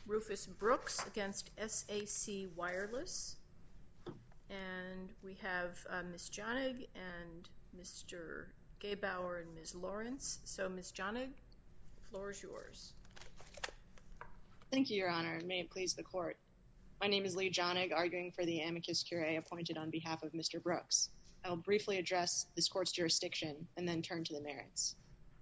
Rufus Brooks against SAC Wireless. And we have Ms. Jonig and Mr. Gebauer and Ms. Lawrence. So Ms. Jonig, the floor is yours. Thank you, Your Honor, and may it please the Court. My name is Lee Jonig, arguing for the amicus curiae appointed on behalf of Mr. Brooks. I will briefly address this Court's jurisdiction and then turn to the merits.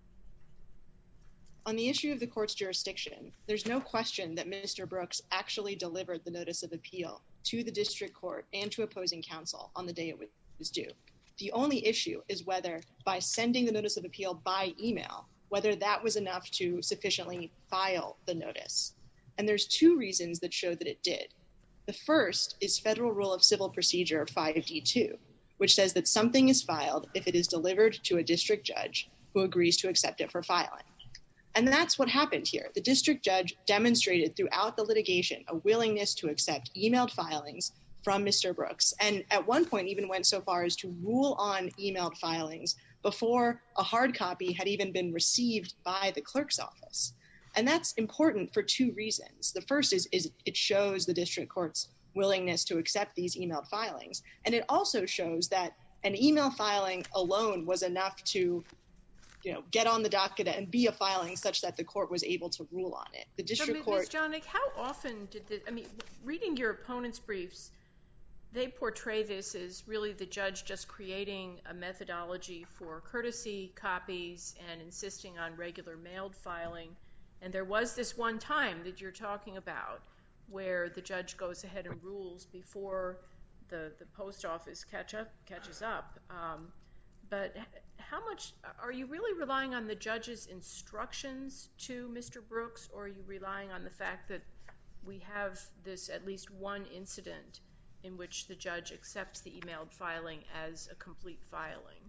On the issue of the Court's jurisdiction, there's no question that Mr. Brooks actually delivered the notice of appeal to the District Court and to opposing counsel on the day it was due. The only issue is whether, by sending the notice of appeal by email, whether that was enough to sufficiently file the notice. And there's two reasons that show that it did. The first is Federal Rule of Civil Procedure 5D2, which says that something is filed if it is delivered to a district judge who agrees to accept it for filing. And that's what happened here. The district judge demonstrated throughout the litigation a willingness to accept emailed filings from Mr. Brooks, and at one point even went so far as to rule on emailed filings before a hard copy had even been received by the clerk's office. And that's important for two reasons. The first is it shows the district court's willingness to accept these emailed filings, and it also shows that an email filing alone was enough to get on the docket and be a filing such that the court was able to rule on it. The district court... Ms. Jonig, how often did reading your opponent's briefs, they portray this as really the judge just creating a methodology for courtesy copies and insisting on regular mailed filing. And there was this one time that you're talking about where the judge goes ahead and rules before the post office catches up. But how much are you really relying on the judge's instructions to Mr. Brooks, or are you relying on the fact that we have this at least one incident in which the judge accepts the emailed filing as a complete filing?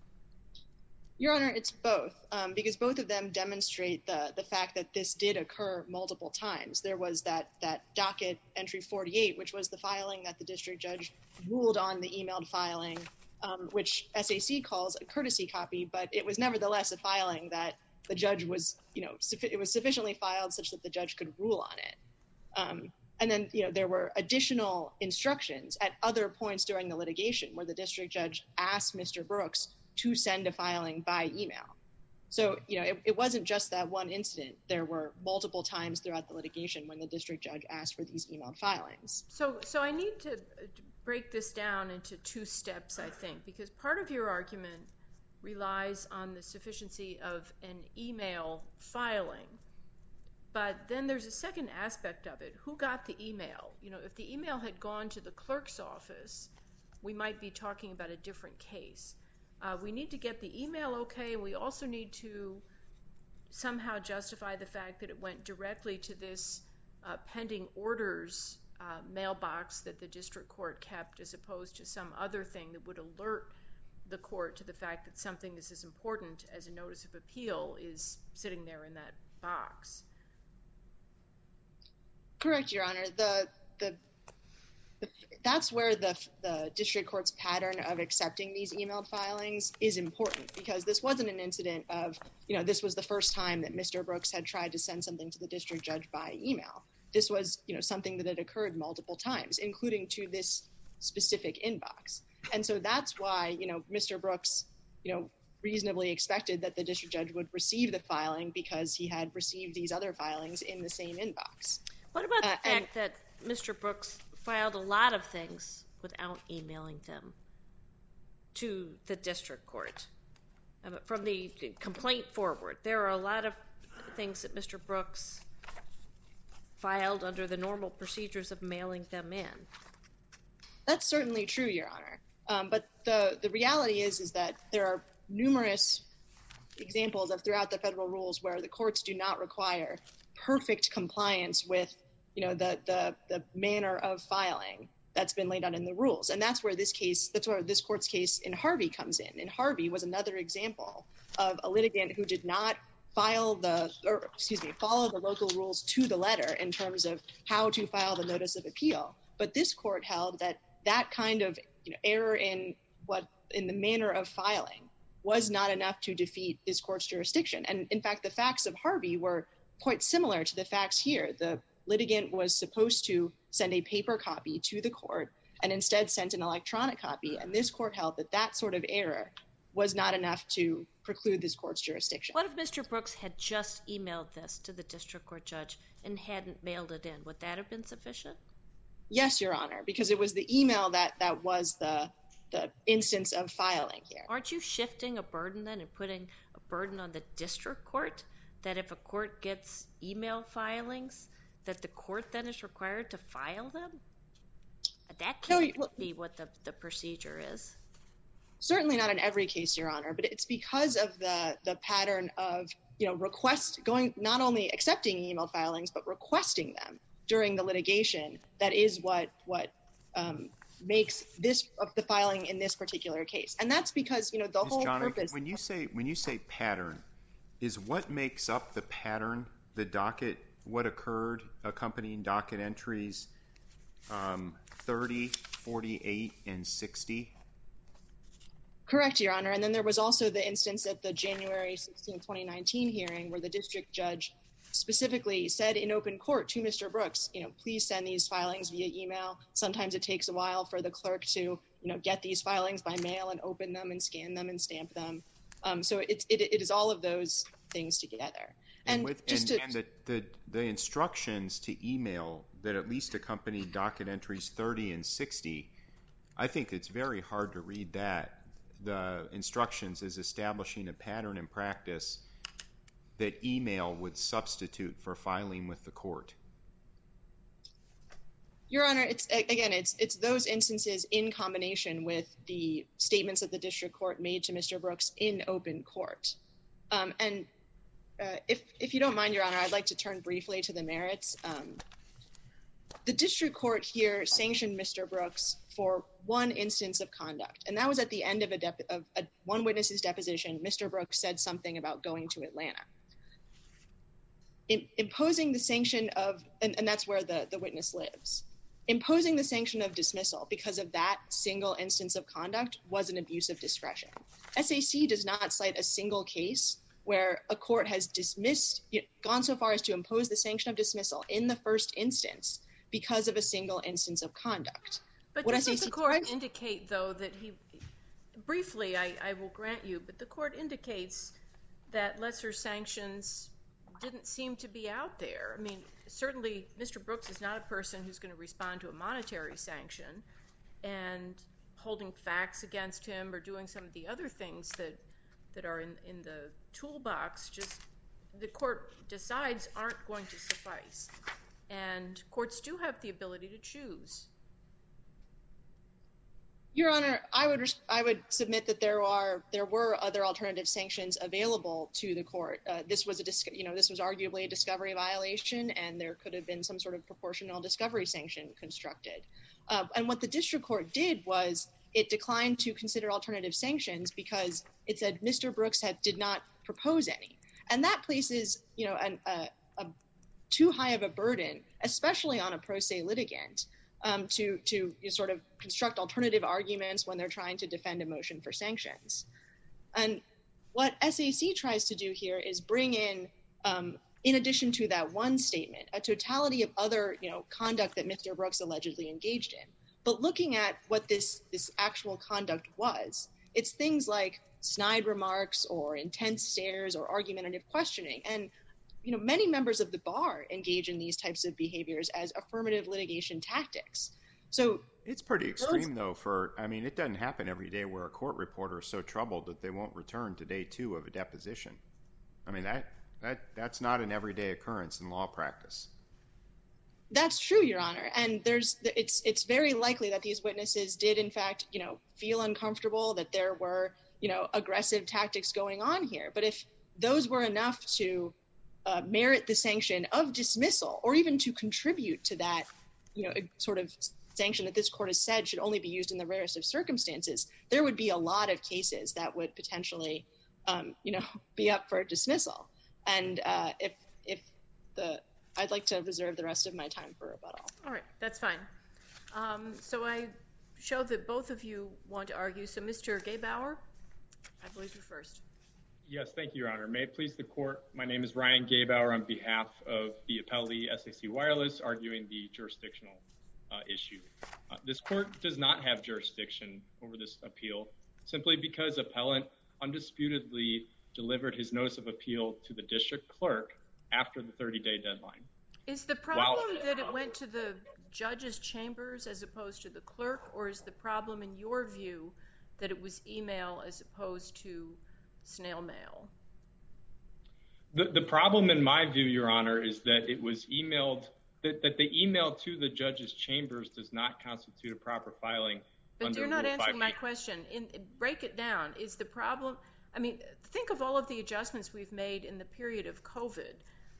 Your Honor, it's both, because both of them demonstrate the fact that this did occur multiple times. There was that docket entry 48, which was the filing that the district judge ruled on the emailed filing, which SAC calls a courtesy copy, but it was nevertheless a filing that the judge was, it was sufficiently filed such that the judge could rule on it. And then, there were additional instructions at other points during the litigation where the district judge asked Mr. Brooks to send a filing by email. So, it wasn't just that one incident. There were multiple times throughout the litigation when the district judge asked for these emailed filings. So I need to break this down into two steps, I think, because part of your argument relies on the sufficiency of an email filing. But then there's a second aspect of it. Who got the email? If the email had gone to the clerk's office, we might be talking about a different case. We need to get the email okay. We also need to somehow justify the fact that it went directly to this pending orders mailbox that the district court kept, as opposed to some other thing that would alert the court to the fact that something that's as important as a notice of appeal is sitting there in that box. Correct, Your Honor. That's where the district court's pattern of accepting these emailed filings is important, because this wasn't an incident of, this was the first time that Mr. Brooks had tried to send something to the district judge by email. This was, something that had occurred multiple times, including to this specific inbox. And so that's why, Mr. Brooks, reasonably expected that the district judge would receive the filing because he had received these other filings in the same inbox. What about the fact that Mr. Brooks filed a lot of things without emailing them to the district court? From the complaint forward, there are a lot of things that Mr. Brooks filed under the normal procedures of mailing them in. That's certainly true, Your Honor. But the reality is that there are numerous examples of throughout the federal rules where the courts do not require perfect compliance with the manner of filing that's been laid out in the rules. And that's where this court's case in Harvey comes in. And Harvey was another example of a litigant who did not follow the local rules to the letter in terms of how to file the notice of appeal. But this court held that kind of error in the manner of filing was not enough to defeat this court's jurisdiction. And in fact, the facts of Harvey were quite similar to the facts here. The litigant was supposed to send a paper copy to the court and instead sent an electronic copy. And this court held that that sort of error was not enough to preclude this court's jurisdiction. What if Mr. Brooks had just emailed this to the district court judge and hadn't mailed it in? Would that have been sufficient? Yes, Your Honor, because it was the email that was the instance of filing here. Aren't you shifting a burden then and putting a burden on the district court that if a court gets email filings, that the court then is required to file them? That can't be what the procedure is. Certainly not in every case, Your Honor, but it's because of the pattern of, not only accepting email filings, but requesting them during the litigation. That is what makes the filing in this particular case. And that's because, the whole purpose. When you say pattern, is what makes up the pattern, the docket, what occurred accompanying docket entries 30, 48, and 60? Correct, Your Honor. And then there was also the instance at the January 16, 2019 hearing where the district judge specifically said in open court to Mr. Brooks, please send these filings via email. Sometimes it takes a while for the clerk to, get these filings by mail and open them and scan them and stamp them. So it is all of those things together. And the instructions to email that at least accompany docket entries 30 and 60, I think it's very hard to read that. The instructions is establishing a pattern and practice that email would substitute for filing with the court. Your Honor, it's those instances in combination with the statements that the district court made to Mr. Brooks in open court. If you don't mind, Your Honor, I'd like to turn briefly to the merits. The district court here sanctioned Mr. Brooks for one instance of conduct, and that was at the end of one witness's deposition. Mr. Brooks said something about going to Atlanta. Imposing the sanction of, and that's where the witness lives, imposing the sanction of dismissal because of that single instance of conduct was an abuse of discretion. SAC does not cite a single case where a court has gone so far as to impose the sanction of dismissal in the first instance because of a single instance of conduct. But doesn't the court indicate, though, that briefly, I will grant you, but the court indicates that lesser sanctions didn't seem to be out there. I mean, certainly Mr. Brooks is not a person who's going to respond to a monetary sanction, and holding facts against him or doing some of the other things that are in the toolbox, just the court decides aren't going to suffice. And courts do have the ability to choose. Your Honor, I would submit that there were other alternative sanctions available to the court. This was arguably a discovery violation, and there could have been some sort of proportional discovery sanction constructed. And what the district court did was it declined to consider alternative sanctions because it said Mr. Brooks did not propose any, and that places a too high of a burden, especially on a pro se litigant, to sort of construct alternative arguments when they're trying to defend a motion for sanctions. And what SAC tries to do here is bring in addition to that one statement, a totality of other conduct that Mr. Brooks allegedly engaged in. But looking at what this actual conduct was, it's things like snide remarks or intense stares or argumentative questioning. And many members of the bar engage in these types of behaviors as affirmative litigation tactics. So it's pretty extreme, though. It doesn't happen every day where a court reporter is so troubled that they won't return to day 2 of a deposition. I mean, that's not an everyday occurrence in law practice. That's true, Your Honor. And it's very likely that these witnesses did, in fact, feel uncomfortable, that there were, aggressive tactics going on here. But if those were enough to merit the sanction of dismissal, or even to contribute to that, sort of sanction that this court has said should only be used in the rarest of circumstances, there would be a lot of cases that would potentially, be up for dismissal. And I'd like to reserve the rest of my time for rebuttal. All right, that's fine. So I show that both of you want to argue. So Mr. Gebauer, I believe you first. Yes, thank you, Your Honor. May it please the court, my name is Ryan Gabauer on behalf of the appellee SAC Wireless, arguing the jurisdictional issue. This court does not have jurisdiction over this appeal simply because appellant undisputedly delivered his notice of appeal to the district clerk after the 30-day deadline. Is the problem that it went to the judge's chambers as opposed to the clerk, or is the problem in your view that it was email as opposed to snail mail? The problem in my view, Your Honor, is that it was emailed, that the email to the judge's chambers does not constitute a proper filing. But you're not answering my question. Break it down. Is the problem, I mean, think of all of the adjustments we've made in the period of COVID.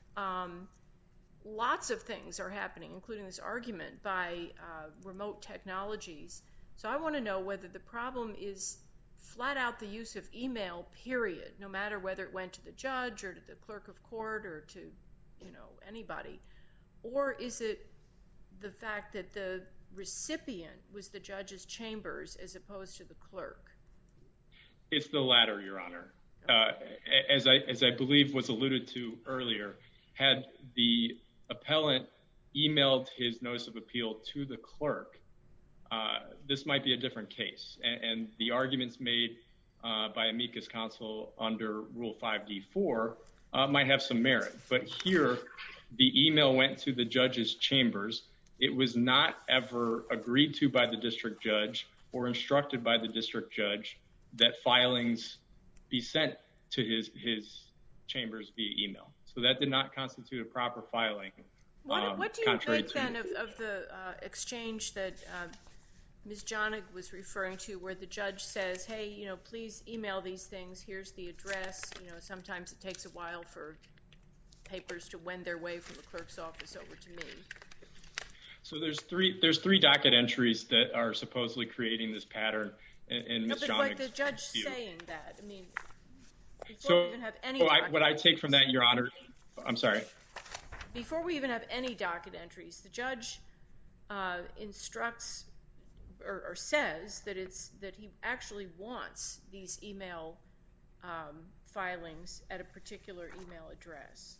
Lots of things are happening, including this argument by remote technologies. So I want to know whether the problem is flat out the use of email, period, no matter whether it went to the judge or to the clerk of court or to, anybody. Or is it the fact that the recipient was the judge's chambers as opposed to the clerk? It's the latter, Your Honor. As I believe was alluded to earlier, had the appellant emailed his notice of appeal to the clerk, this might be a different case. And the arguments made by amicus counsel under Rule 5D4 might have some merit. But here, the email went to the judge's chambers. It was not ever agreed to by the district judge or instructed by the district judge that filings be sent to his chambers via email. So that did not constitute a proper filing. What do you make then of the exchange that Ms. Jonig was referring to, where the judge says, hey, please email these things. Here's the address. Sometimes it takes a while for papers to wend their way from the clerk's office over to me. So there's three docket entries that are supposedly creating this pattern. And Ms. Jonig's but the judge saying that, I mean, before we even have any what I take from that, Your Honor, I'm sorry. Before we even have any docket entries, the judge instructs or says that he actually wants these email filings at a particular email address.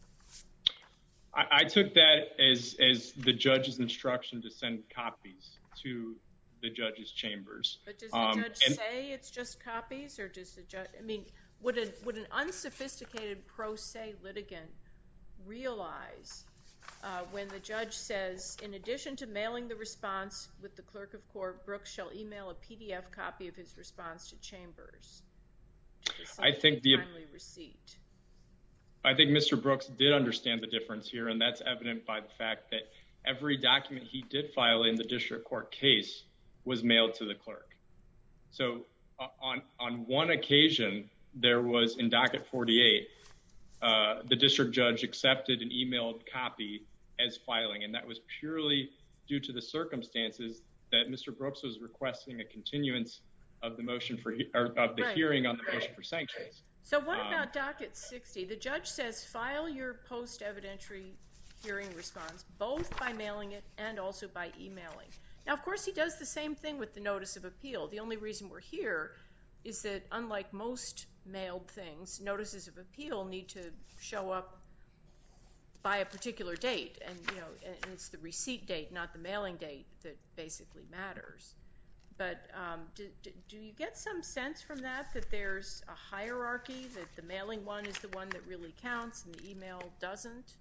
I took that as the judge's instruction to send copies to the judge's chambers. But does the judge say it's just copies, or does the judge? I mean, would an unsophisticated pro se litigant realize when the judge says, in addition to mailing the response with the clerk of court, Brooks shall email a PDF copy of his response to chambers? I think timely receipt. I think Mr. Brooks did understand the difference here, and that's evident by the fact that every document he did file in the district court case was mailed to the clerk. So on one occasion, there was, in docket 48, the district judge accepted an emailed copy as filing, and that was purely due to the circumstances that Mr. Brooks was requesting a continuance of the motion of the hearing on the motion for sanctions. So what about docket 60? The judge says file your post-evidentiary hearing response both by mailing it and also by emailing. Now, of course, he does the same thing with the notice of appeal. The only reason we're here is that, unlike most mailed things, notices of appeal need to show up by a particular date, and and it's the receipt date, not the mailing date, that basically matters. But do you get some sense from that there's a hierarchy, that the mailing one is the one that really counts and the email doesn't?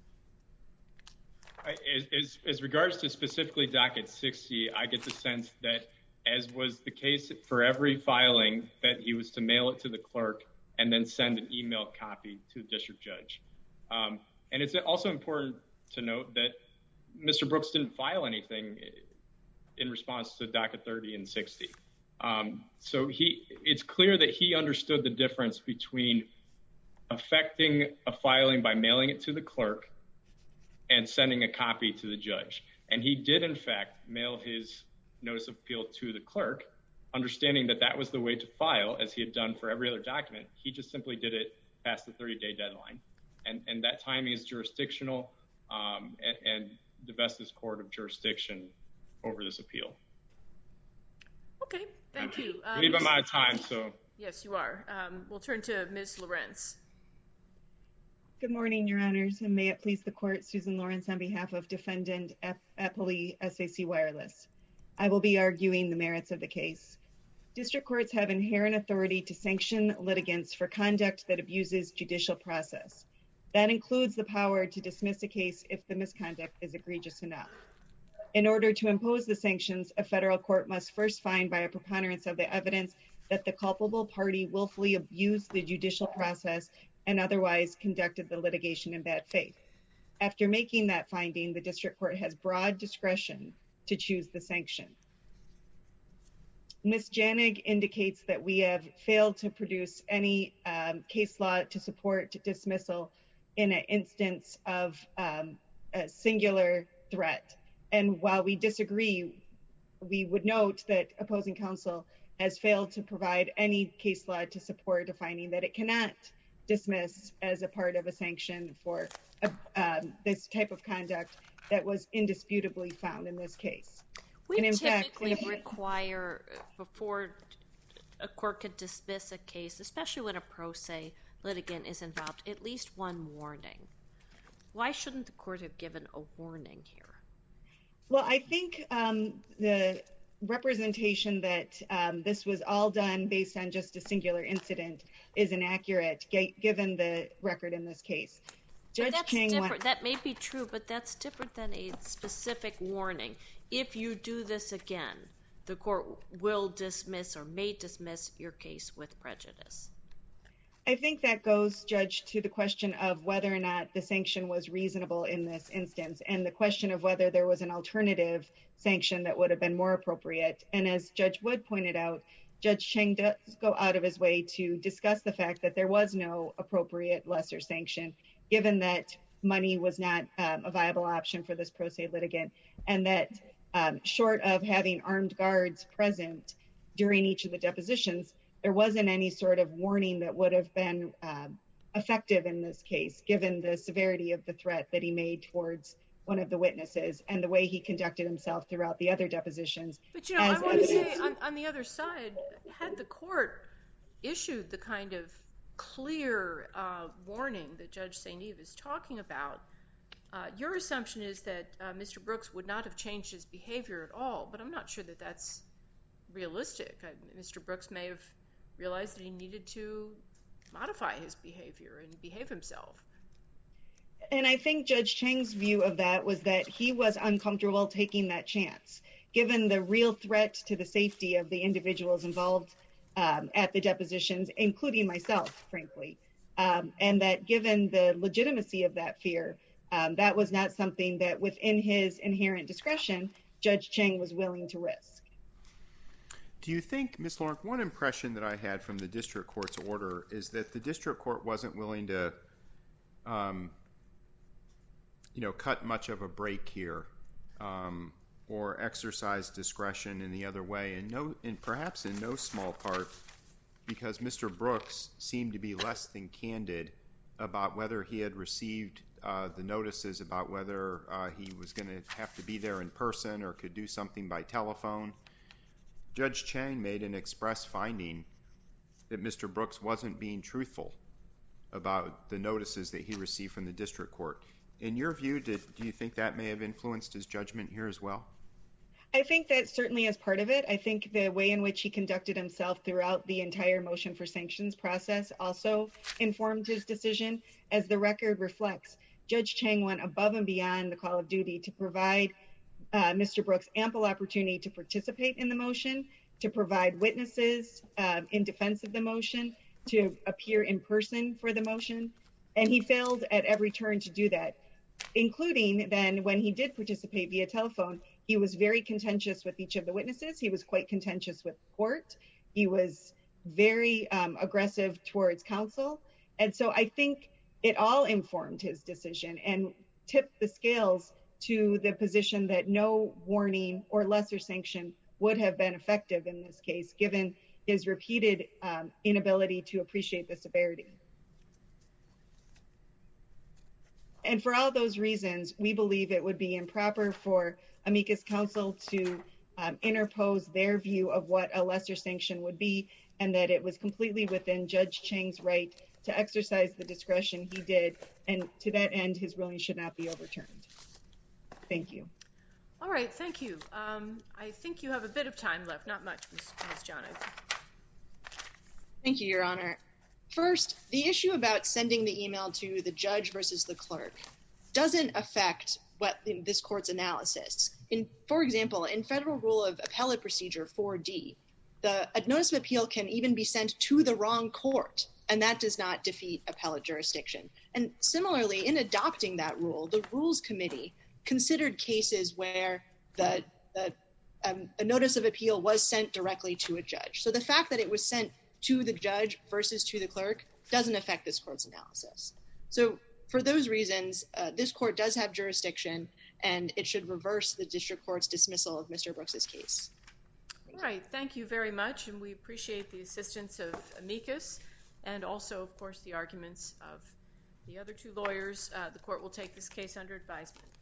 As regards to specifically docket 60, I get the sense that, as was the case for every filing, that he was to mail it to the clerk and then send an email copy to the district judge. And it's also important to note that Mr. Brooks didn't file anything in response to docket 30 and 60. So it's clear that he understood the difference between affecting a filing by mailing it to the clerk and sending a copy to the judge. And he did, in fact, mail his notice of appeal to the clerk, understanding that that was the way to file, as he had done for every other document. He just simply did it past the 30-day deadline. And that timing is jurisdictional, and divests this court of jurisdiction over this appeal. Okay, thank you. I believe I'm out of time, so. Yes, you are. We'll turn to Ms. Lawrence. Good morning, Your Honors, and may it please the Court, Susan Lawrence on behalf of Defendant Eppley SAC Wireless. I will be arguing the merits of the case. District courts have inherent authority to sanction litigants for conduct that abuses judicial process. That includes the power to dismiss a case if the misconduct is egregious enough. In order to impose the sanctions, a federal court must first find by a preponderance of the evidence that the culpable party willfully abused the judicial process and otherwise conducted the litigation in bad faith. After making that finding, the district court has broad discretion to choose the sanction. Ms. Janig indicates that we have failed to produce any case law to support dismissal in an instance of a singular threat. And while we disagree, we would note that opposing counsel has failed to provide any case law to support a finding that it cannot dismiss as a part of a sanction for this type of conduct that was indisputably found in this case. We typically require, before a court could dismiss a case, especially when a pro se litigant is involved, at least one warning. Why shouldn't the court have given a warning here? Well, I think the representation that this was all done based on just a singular incident is inaccurate, given the record in this case. Judge Chang that may be true, but that's different than a specific warning. If you do this again, the court will dismiss or may dismiss your case with prejudice. I think that goes, Judge, to the question of whether or not the sanction was reasonable in this instance, and the question of whether there was an alternative sanction that would have been more appropriate. And as Judge Wood pointed out, Judge Chang does go out of his way to discuss the fact that there was no appropriate lesser sanction, given that money was not a viable option for this pro se litigant, and that short of having armed guards present during each of the depositions, there wasn't any sort of warning that would have been effective in this case, given the severity of the threat that he made towards one of the witnesses and the way he conducted himself throughout the other depositions. But, I want to say, on the other side, had the court issued the kind of clear warning that Judge St. Eve is talking about, your assumption is that Mr. Brooks would not have changed his behavior at all, but I'm not sure that that's realistic. Mr. Brooks may have realized that he needed to modify his behavior and behave himself. And I think Judge Chang's view of that was that he was uncomfortable taking that chance, given the real threat to the safety of the individuals involved at the depositions, including myself, frankly, and that given the legitimacy of that fear, that was not something that within his inherent discretion, Judge Chang was willing to risk. Do you think, Ms. Lawrence, one impression that I had from the district court's order is that the district court wasn't willing to cut much of a break here or exercise discretion in the other way, and perhaps in no small part because Mr. Brooks seemed to be less than candid about whether he had received the notices about whether he was going to have to be there in person or could do something by telephone. Judge Chang made an express finding that Mr. Brooks wasn't being truthful about the notices that he received from the district court. In your view, do you think that may have influenced his judgment here as well? I think that certainly is part of it. I think the way in which he conducted himself throughout the entire motion for sanctions process also informed his decision. As the record reflects, Judge Chang went above and beyond the call of duty to provide Mr. Brooks ample opportunity to participate in the motion, to provide witnesses in defense of the motion, to appear in person for the motion. And he failed at every turn to do that, including then when he did participate via telephone. He was very contentious with each of the witnesses. He was quite contentious with the court. He was very aggressive towards counsel. And so I think it all informed his decision and tipped the scales to the position that no warning or lesser sanction would have been effective in this case, given his repeated inability to appreciate the severity. And for all those reasons, we believe it would be improper for amicus counsel to interpose their view of what a lesser sanction would be, and that it was completely within Judge Chang's right to exercise the discretion he did, and to that end, his ruling should not be overturned. Thank you. All right, thank you. I think you have a bit of time left, not much, Ms. Janow. Thank you, Your Honor. First, the issue about sending the email to the judge versus the clerk doesn't affect this court's analysis. For example, in Federal Rule of Appellate Procedure 4D, a notice of appeal can even be sent to the wrong court, and that does not defeat appellate jurisdiction. And similarly, in adopting that rule, the Rules Committee considered cases where a notice of appeal was sent directly to a judge. So the fact that it was sent to the judge versus to the clerk doesn't affect this court's analysis. So for those reasons, this court does have jurisdiction, and it should reverse the district court's dismissal of Mr. Brooks's case. All right, thank you very much, and we appreciate the assistance of amicus and also, of course, the arguments of the other two lawyers. The court will take this case under advisement.